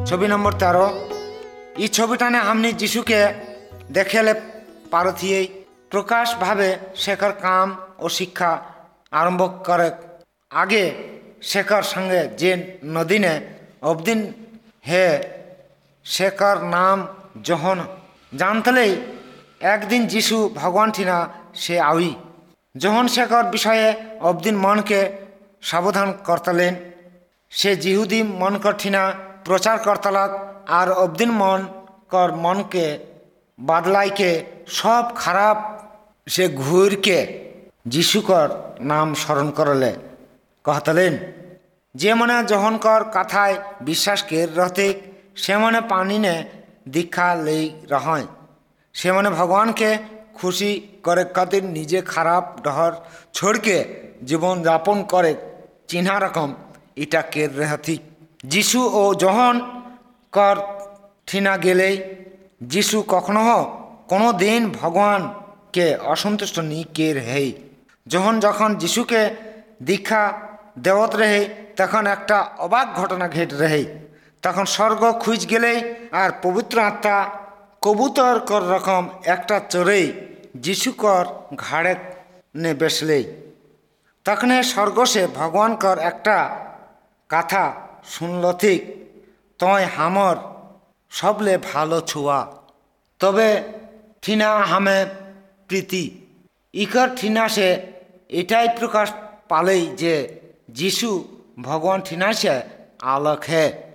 ছবি নম্বর 13। এই ছবিটানে हमने যিশুকে দেখেলে পারথিয়ে প্রকাশভাবে শেখার কাম ও শিক্ষা আরম্ভ করে। আগে শেখার সঙ্গে যে নদীনে অবদিন হে শেখার নাম যখন জানতলেই একদিন যিশু ভগবান ঠিনা সে আউই যখন শেখার বিষয়ে অবদিন মনকে সাবধান করতলেন সে জিহুদি মন কঠিনা প্রচার করতলাক আর অবদিন মনকে বাদলাইকে সব খারাপ সে ঘুরকে যিশুকর নাম স্মরণ করলে कहतलेन जे मने जहनकर कथाय विश्वास कर रहते से मने पानी ने दीक्षा ले रहा से मने भगवान के खुशी करे खातिर निजे खराब डहर छोड़ के जीवन यापन करे चिन्हा रकम इटा कर रहती যিশু ओ जहन कर ठिना गेले যিশু कखनो कोनो दिन भगवान के असंतुष्ट नी कर है जहन जखन যিশু के दीक्षा देवत रहे तखन एकटा अबाक घटना घट रहे तखन स्वर्ग खुज गेले और पवित्र आत्मा कबूतर कर रकम एकटा चोरे যিশুकर घाड़े ने बेसले तखने स्वर्ग से भगवान कर एकटा कथा सुनल ठीक तय हमर सबले भालो छुआ तबे ठीना हमें प्रीति इकर ठीना से एटाई प्रकाश पाले जे যিশু भगवान ठीना से आलक है।